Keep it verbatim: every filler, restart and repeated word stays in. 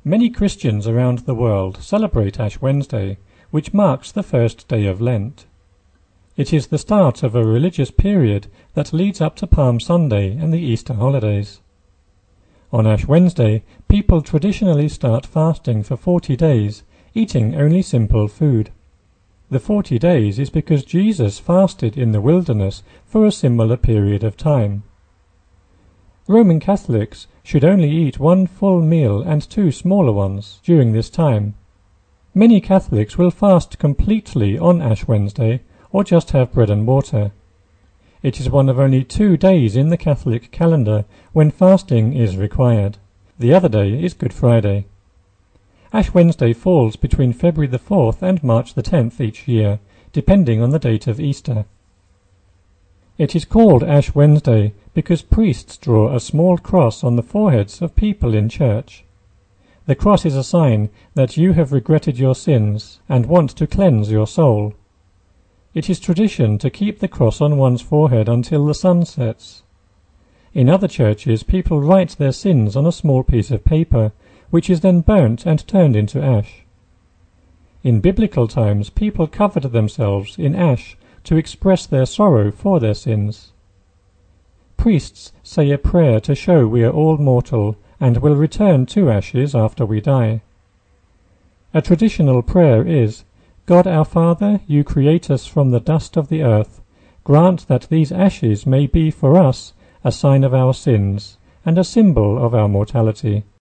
Many Christians around the world celebrate Ash Wednesday, which marks the first day of Lent. It is the start of a religious period that leads up to Palm Sunday and the Easter holidays. On Ash Wednesday, people traditionally start fasting for forty days, eating only simple food. The forty days is because Jesus fasted in the wilderness for a similar period of time. Roman Catholics should only eat one full meal and two smaller ones during this time. Many Catholics will fast completely on Ash Wednesday or just have bread and water. It is one of only two days in the Catholic calendar when fasting is required. The other day is Good Friday. Ash Wednesday falls between February the fourth and March the tenth each year, depending on the date of Easter. It is called Ash Wednesday because priests draw a small cross on the foreheads of people in church. The cross is a sign that you have regretted your sins and want to cleanse your soul. It is tradition to keep the cross on one's forehead until the sun sets. In other churches, people write their sins on a small piece of paper, which is then burnt and turned into ash. In biblical times, people covered themselves in ash to express their sorrow for their sins. Priests say a prayer to show we are all mortal and will return to ashes after we die. A traditional prayer is, God our Father, you create us from the dust of the earth. Grant that these ashes may be for us a sign of our sins and a symbol of our mortality.